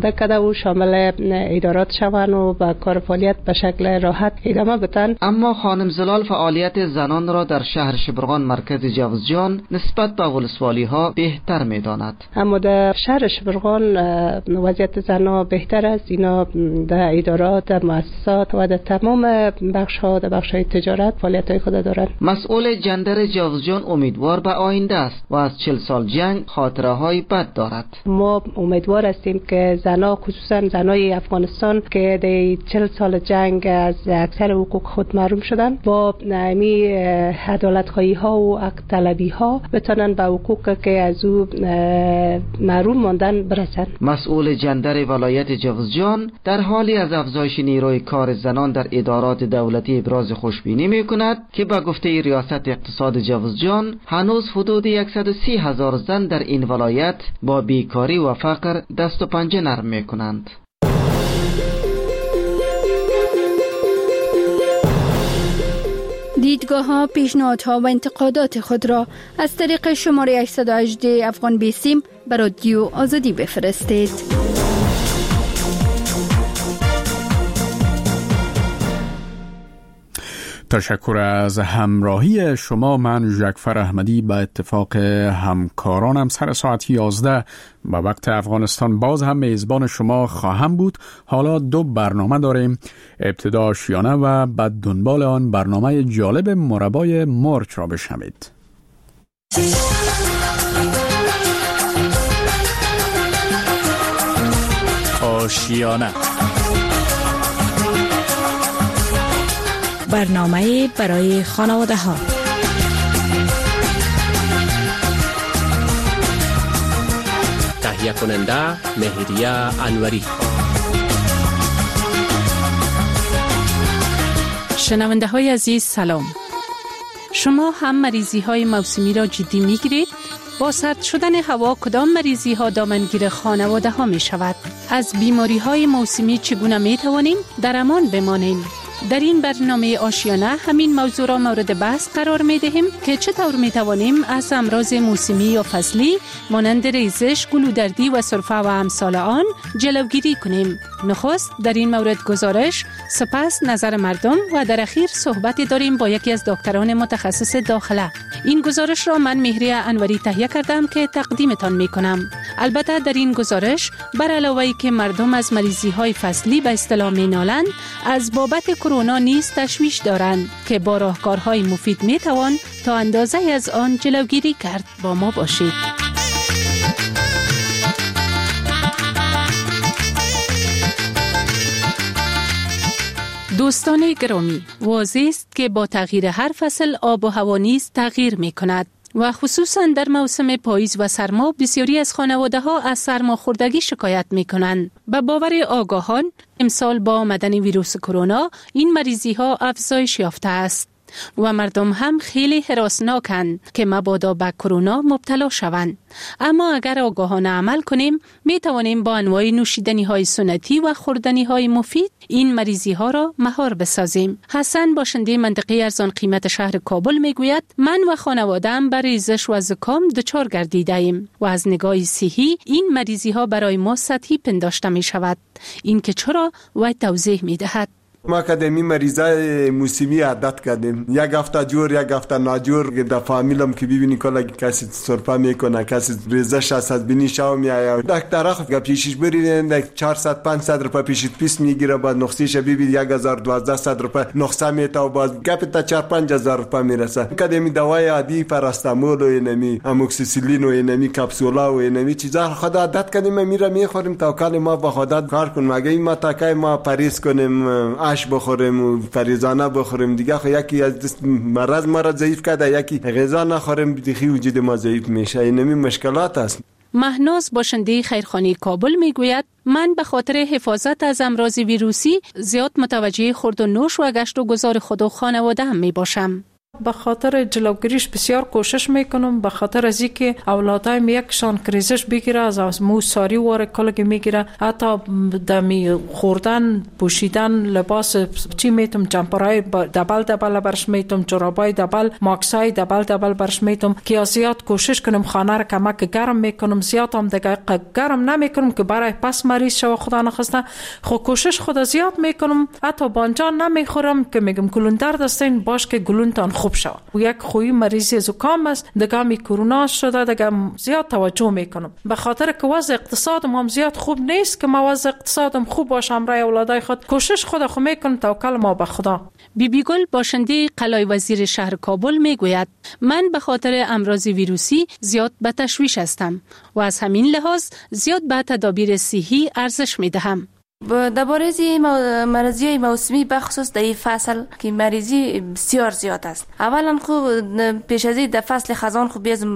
استفاده کرده و شامل ادارات شوند و با کار فعالیت به شکل راحت ادامه بدن. اما خانم زلال فعالیت زنان را در شهر شبرغان مرکز جوزجان نسبت به ولسوالی ها بهتر می‌داند. اما در شهر شبرغان وضعیت زنان بهتر است. اینا در ادارات، در مؤسسات و در تمام بخش‌ها، در بخش‌های تجارت فعالیت‌های خود دارند. مسئول جندر جوزجان امیدوار به آینده است و از 40 سال جنگ خاطره‌های بد دارد. ما امیدوار هستیم که زنان، خصوصا زنای افغانستان که در 40 سال جنگ از اکثر حقوق خود محروم شدن، با نمی عدالت‌خواهی‌ها و حق طلبی‌ها بتونن به حقوق که از او محروم ماندن برسن. مسئول جندر ولایت جوزجان در حالی از افزایش نیروی کار زنان در ادارات دولتی ابراز خوشبینی می‌کند که به گفته ریاست اقتصاد جوزجان هنوز حدود 130,000 زن در این ولایت با بیکاری و فقر دست و پنجه نرم می‌کنند. دیدگاه‌ها، پیشنهادها و انتقادات خود را از طریق شماره 818 افغان بیسیم به رادیو آزادی بفرستید. تشکر از همراهی شما. من ژکفر احمدی به اتفاق همکارانم سر ساعت 11 به وقت افغانستان باز هم میزبان شما خواهم بود. حالا 2 برنامه داریم، ابتدا آشیانه و بعد دنبال آن برنامه جالب مربای مرچ را بشنوید. آشیانه، برنامه برای خانواده ها. تهیه کننده مهریه انوری. شنونده های عزیز سلام. شما هم مریضی های موسمی را جدی می گیرید؟ با سرد شدن هوا کدام مریضی ها دامنگیر خانواده ها می شود؟ از بیماری های موسمی چگونه می توانیم در امان بمانیم؟ در این برنامه آشیانه همین موضوع را مورد بحث قرار می دهیم که چطور می توانیم از امراض موسمی یا فصلی مانند ریزش، گلودردی و سرفه و امثال آن جلوگیری کنیم. نخست در این مورد گزارش، سپس نظر مردم و در اخیر صحبت داریم با یکی از دکتران متخصص داخله. این گزارش را من مهریه انوری تهیه کردم که تقدیمتان می کنم. البته در این گزارش بر علاوه که مردم از مریضی های فصلی به اصطلاح می نالند، از بابت کرونا نیز تشویش دارند که با راهکارهای مفید می توان تا اندازه از آن جلوگیری کرد. با ما باشید. دوستان گرامی، واضح است که با تغییر هر فصل آب و هوا نیز تغییر می کند و خصوصا در موسم پاییز و سرما بسیاری از خانواده ها از سرماخوردگی شکایت می کنند. به باور آگاهان امسال با آمدن ویروس کرونا این مریضی ها افزایش یافته است و مردم هم خیلی هراسناکند که مبادا به کرونا مبتلا شوند. اما اگر آگاهانه عمل کنیم می توانیم با انواع نوشیدنی های سنتی و خوردنی های مفید این مریضی ها را مهار بسازیم. حسن باشنده منطقه ارزان قیمت شهر کابل می گوید من و خانواده‌ام بر ریزش و زکام دچار گردیده ایم و از نگاه صحی این مریضی ها برای ما سطحی پنداشته می شود. این که چرا و توضیح می دهد. ما کدمی مریضای موسمی عادت کردیم، یک هفته جور یک هفته ناجور. در فامیلم که ببینی کلا کسی سرفه میکنه، کسی ریزش از بینی شاو میآید. دکتر خب پیشش برید 400-500 روپیه پیشت پیس میگیره، بعد نقصیش ببین 1000-1200 روپیه نقصه میته و باز گپ تا 4-5000 روپیه میرسه. کدمی دوای عادی پاراستامول و اینمی اموکسیسیلین و اینمی کپسولا و اینمی چیزا خود عادت کردیم میره میخوریم تا کال ما با خودت کار کنیم. اگه ما تاکای ما پریز کنیم بخوریم و فریزانه بخوریم دیگه خو یکی از مرض ما را ضعیف کرده، یکی غذا نخوریم دیگه وجود ما ضعیف میشه. اینمی مشکلات است. مهناز باشنده خیرخانه کابل میگوید من به خاطر حفاظت از امراض ویروسی زیاد متوجه خورد و نوش و گشت و گذار خود و خانواده هم می باشم. به خاطر جلوگیریش بسیار کوشش میکنم، به خاطر از اینکه اولادایم یکشان کریزش بگیره از مو ساری واره کلگی میگیره، حتی دمی خوردن پوشیدن لباس چی میتم جمپرای دبل برش میتم، جرابای دبل، ماکسای دبل برش میتم که زیاد کوشش کنم خانه را کمک گرم میکنم، زیاد هم دیگه گرم نمیکنم که برای پس مریض شو خدا نخواسته. خو کوشش خود زیاد میکنم، حتی بانجان نمیخورم که میگم گلون درد استین باش که گلونتان خوب شو. و یک خوی مریضی زکام است دیگه می کرونا شده دیگه زیاد توجه میکنم، به خاطر که وضع اقتصادم هم زیاد خوب نیست که ما وضع اقتصادم خوب باشم رای اولادای خود کوشش خود خو میکنم، توکل ما به خدا. بیبی گل باشنده قلعه وزیر شهر کابل میگوید من به خاطر امراض ویروسی زیاد به تشویش هستم و از همین لحاظ زیاد به تدابیر صحی ارزش میدهم. درباره مریضی موسمی بخصوص در این فصل که مریضی بسیار زیاد است. اولا خوب پیش از این در فصل خزان خوب بیز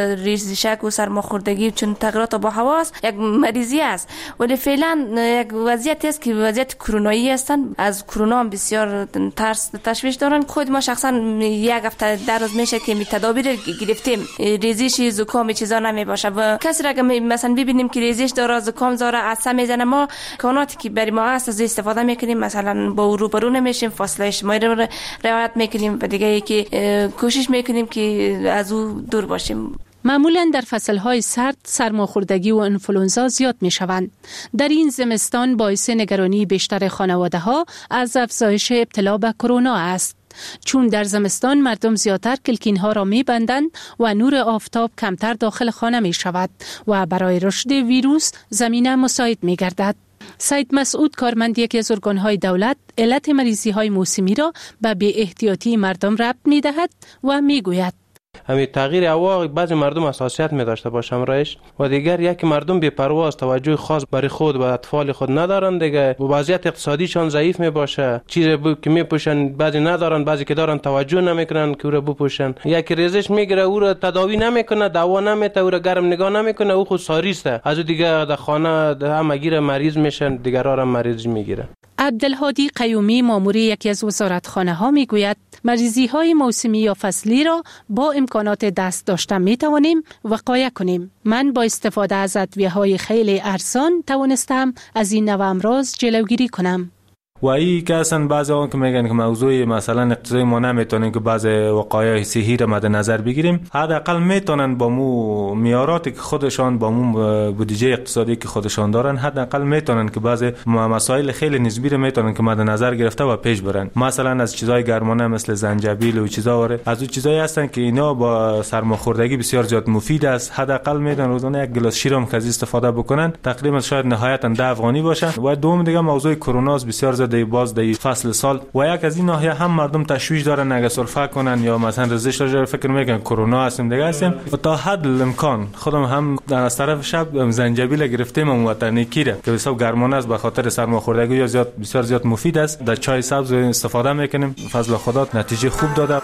ریزشک و سرماخوردگی چون تغییرات آب و هوا است یک مریضی است، ولی فعلا یک وضعیت است که وضعیت کرونایی هستن، از کرونا بسیار ترس تشویش دارن. خود ما شخصا یک هفته در روز میشه که می تدابیر گرفتیم ریزش زکام چیزا نمی باشه و کسی را مثلا ببینیم که ریزش داره زکام داره عطسه میزنه ما کاناتی که برای ما هست از استفاده میکنیم، مثلا با روبرو نمیشیم، فاصله اجتماعی رو رعایت میکنیم و دیگه که کوشش میکنیم که از او دور باشیم. معمولا در فصلهای سرد سرماخوردگی و انفلونزا زیاد می شوند. در این زمستان باعث نگرانی بیشتر خانواده ها از افزایش ابتلا به کرونا است. چون در زمستان مردم زیادتر کلکین ها را می بندند و نور آفتاب کمتر داخل خانه می شود و برای رشد ویروس زمینه مساعد می گردد. سید مسعود کارمند یکی از ارگان‌های دولت علت مریضی‌های موسمی را به بی احتیاطی مردم ربط می‌دهد و می‌گوید همین تغییر هوا بعضی مردم حساسیت می داشته باشم رایش و دیگر یک مردم بی پرواز توجه خاص برای خود و اطفال خود ندارن دیگه، و وضعیت اقتصادیشان ضعیف می باشه، چیزی که می پوشن بعضی ندارن، بعضی که دارن توجه نمیکنن که او را بپوشن، یک ریزش میگیره او را تداوی نمیکنه، دوا نمیته، او را گرم نگاه نمیکنه، او خود ساریست، از او دیگه در خانه همگیر مریض میشن، دیگران را مریض میگیره. عبدالهادی قیومی مامور یکی از وزارتخانه ها می گوید مریضی های موسمی یا فصلی را با امکانات دست داشتن می توانیم وقایه کنیم. من با استفاده از ادویه های خیلی ارزان توانستم از این نوع امراض جلوگیری کنم. و ای که اصلا بعضی آن که میگن که موضوع مثلا اقتصادی ما نمیتونیم که بعض وقایع صحی را مد نظر بگیریم، حداقل میتونن با مو میاراتی که خودشان با مو بودجه اقتصادی که خودشان دارن حداقل میتونن که بعض مسائل خیلی نسبی را میتونن که مد نظر گرفته و پیش برن. مثلا از چیزای گرمانه مثل زنجبیل و چیزا از اون چیزایی هستن که اینا با سرماخوردگی بسیار زیاد مفید است. حداقل میتونن روزانه یک گلاس شیر هم که استفاده بکنن، تقریبا شاید نهایتا 10 افغانی باشه. و دوم دیگه موضوع کرونا بسیار زیاد باز در فصل سال و یک از این ناحیه هم مردم تشویش دارن اگه سرفه کنن یا مثلا رزش را فکر میکنن کرونا هستیم دیگه هستیم، و تا حد الامکان خودم هم از طرف شب زنجبیل گرفتیم و تنیکیره که بسیار گرمانه است، به خاطر سرماخوردگی یا زیاد بسیار زیاد مفید است. در چای سبز استفاده میکنیم، فضل خدا نتیجه خوب داده.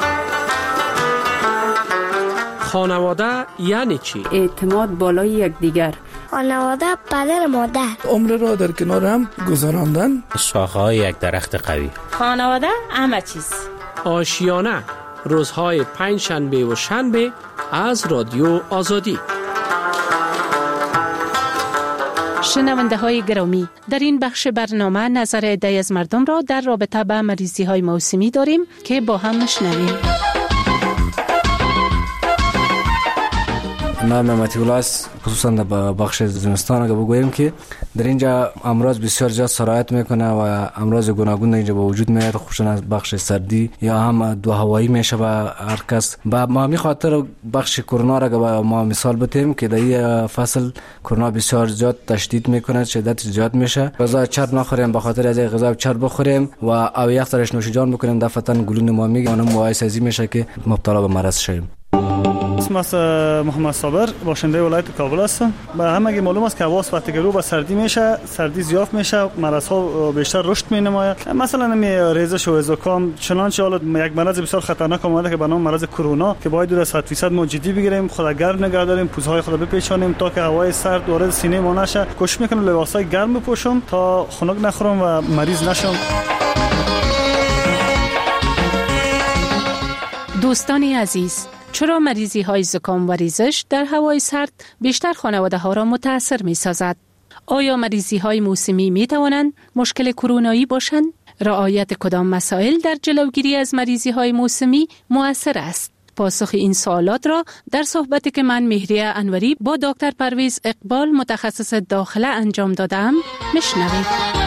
خانواده یعنی چی؟ اعتماد بالای یکدیگر. خانواده پدر مادر. عمر را در کنار هم گذراندن. شاخه‌های یک درخت قوی. خانواده همه چیز. آشیانه روزهای 5 شنبه و شنبه از رادیو آزادی. شنونده های گرامی، در این بخش برنامه نظر عده‌ای از مردم را در رابطه با مریضی های موسمی داریم که با هم میشنویم. نام متیولا است. خصوصا در بخش زمستان اگه بگوییم که در اینجا امراض بسیار زیاد سرایت میکنه و امراض گوناگون اینجا به وجود میاد، خصوصا از بخش سردی یا هم دو هوایی میشه به هر کس. با ما می خاطر بخش کرونا را اگه ما مثال بتیم که در این فصل کرونا بسیار زیاد تشدید میکنه، شدت زیاد میشه. غذا چرب نخوریم، به خاطر از غذا چرب بخوریم و او یک ترش نوش جان بکنیم، دفعتاً گلون ما میگه اونم موایسازی میشه که مبتلا به مرض شویم. اسم است محمد صابر، باشنده ولایت کابل هستم. به همگی معلوم است که هوا وقتی که رو به سردی میشه، سردی زیاد میشه، مرض ها بیشتر رشد مینماید. مثلا ریزش و زکام، چنانچه حالا یک مرض بسیار خطرناک اومده که به نام مرض کرونا که باید دور از 100% ما جدی بگیریم، خود گرم نگه داریم، پوزهای خود بپیچانیم تا که هوای سرد وارد سینه ما نشه. کوشش میکنم لباسای گرم بپوشم تا خنک نخورم و مریض نشم. دوستان عزیز، چرا مریضی های زکام و ریزش در هوای سرد بیشتر خانواده ها را متاثر می سازد؟ آیا مریضی های موسمی می توانند مشکل کرونایی باشند؟ رعایت کدام مسائل در جلوگیری از مریضی های موسمی مؤثر است؟ پاسخ این سوالات را در صحبتی که من مهریه انوری با دکتر پرویز اقبال متخصص داخله انجام دادم میشنوید.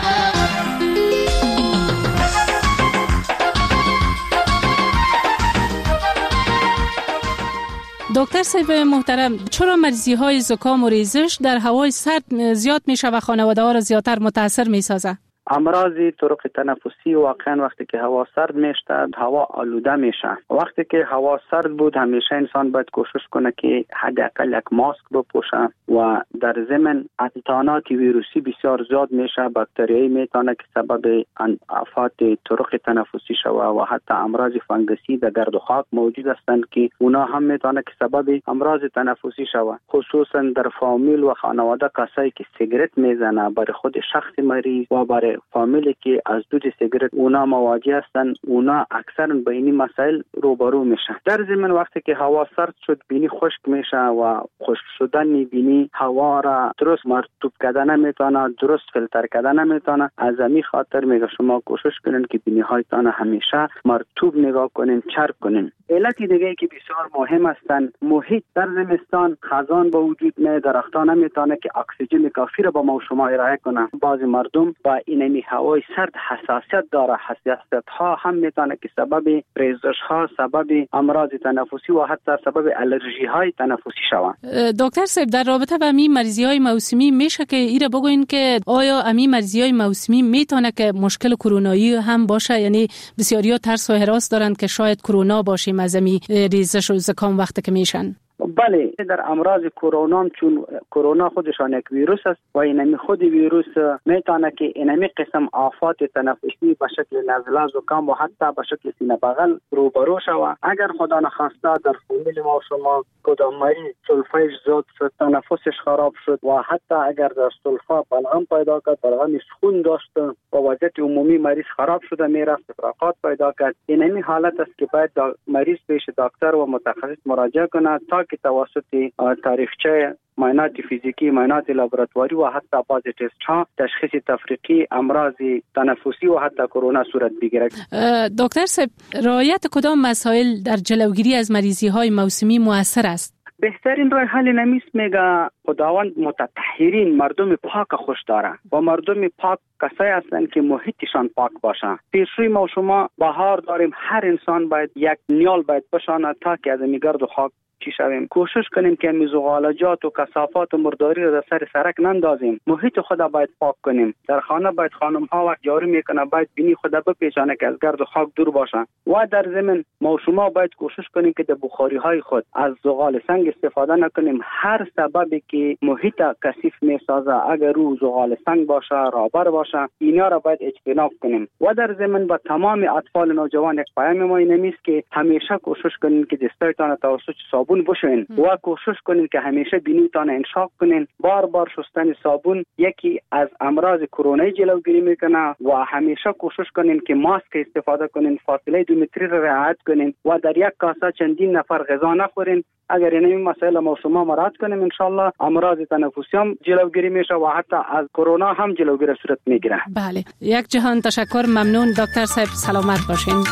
دکتر صاحب محترم، چرا مریضی های زکام و ریزش در هوای سرد زیاد میشه و خانواده ها را زیادتر متاثر میسازه؟ امراض طرق تنفسی واقعا وقتی که هوا سرد میشه هوا آلوده میشه. وقتی که هوا سرد بود همیشه انسان باید کوشش کنه که حداقل یک ماسک بپوشه و در ضمن التهابات ویروسی بسیار زیاد میشه. باکتریایی میتونه که سبب آفات طرق تنفسی شوه و حتی امراض فنگسی در گرد و خاک موجود هستند که اونا هم میتونه که سبب امراض تنفسی شوه. خصوصا در فامیل و خانواده کسایی که سیگرت میزنه برای خود شخص مریض و برای فامیلی که از دود سیگرت اونا مواجه هستن، اونا اکثرا با این مسائل روبرو میشن. در ضمن وقتی که هوا سرد شد بینی خشک میشه و خشک شدن بینی هوا را درست مرطوب کردن نمیتونه، درست فیلتر کردن نمیتونه. از همین خاطر میگه شما کوشش کنین که بینی هایتان همیشه مرطوب نگاه کنین، چرب کنین. علت دیگه که بسیار مهم هستن، محیط در زمستان خزان با وجود نه، درختان نمیتونه که اکسیژن کافی را با ما شما ارائه کنه. بعضی مردم با این هوای سرد حساسیت داره. حساسیت ها هم میتونه که سبب ریزش ها، سبب امراض تنفسی و حتی سبب الرژی های تنفسی شوند. دکتر صاحب، در رابطه با می مریضی های موسمی میشه که ایره بگوین که آیا امی مریضی های موسمی میتونه که مشکل کرونایی هم باشه؟ یعنی بسیاریا ترس و هراس دارن که شاید کرونا باشیم از امی ریزش و زکام وقتی که میشن. بله، در امراض کرونا چون کرونا خودشان یک ویروس است و اینمی خود ویروس میتونه که اینمی قسم آفات تنفسی به شکل نزله، زکام و حتی به شکل سینه بغل روبرو شود. اگر خدا نخواسته در فامیل ما شما کدام مریض سلفایش زیاد شد، تنفسش خراب شد و حتی اگر در سلفا بلغم پیدا کرد، بلغم سخون داشت و وضعیت عمومی مریض خراب شده میرفت، افراطات پیدا کرد، اینمی حالت است که باید مریض پیش دکتر و متخصص مراجعه کنه تا که توسط تاریخچه معاینات فیزیکی، معاینات لابراتواری و حتی بعض تست ها تشخیص تفریقی امراض تنفسی و حتی کرونا صورت بگیرد. دکتر صاحب، رعایت کدام مسائل در جلوگیری از مریضی های موسمی مؤثر است؟ بهترین راه حل نمیست میگه خداوند متطهرین مردم پاک خوش داره و مردم پاک کسایی هستند که محیطشان پاک باشه. پیشروی ما شما بهار داریم، هر انسان باید یک نیال باید بشانه تا که از گرد و خاک چی شویم. کوشش کنیم که زغالجات و کثافات و مرداری را در سر سرک نندازیم. محیط خود باید پاک کنیم. در خانه باید خانم ها وقت جارو میکنه باید بینی خود بپیچانه که از گرد و خاک دور باشه و در ضمن ما شما باید کوشش کنیم که در بخاری های خود از زغال سنگ استفاده نکنیم. هر سببی که محیط کثیف میسازه، اگر رو زغال سنگ باشه، رابر باشه، اینا را باید اجتناب کنیم. و در ضمن با تمام اطفال نوجوان یک پیام ما اینه است که همیشه کوشش کنیم که دستایتان توسط صابون بشوین و کوشش کنین که همیشه بینیتان انشاق کنین. بار بار شستن صابون یکی از امراض کرونایی جلوگیری میکنه و همیشه کوشش کنین که ماسک استفاده کنین، فاصله 2 متری را رعایت کنین و در یک کاسه چندین نفر غذا نخورین. اگر این مسائل ما شما مراعات کنیم انشالله امراض تنفسی هم جلوگیری میشه و حتی از کرونا هم جلوگیری صورت میگیره. بله، یک جهان تشکر. ممنون دکتر صاحب، سلامت باشین.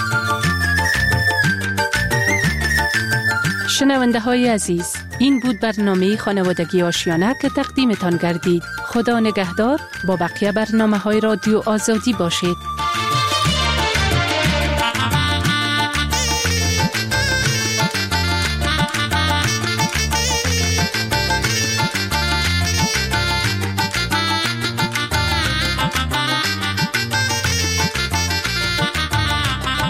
شنونده های عزیز، این بود برنامه خانوادگی آشیانه که تقدیمتان گردید. خدا نگهدار. با بقیه برنامه های رادیو آزادی باشید.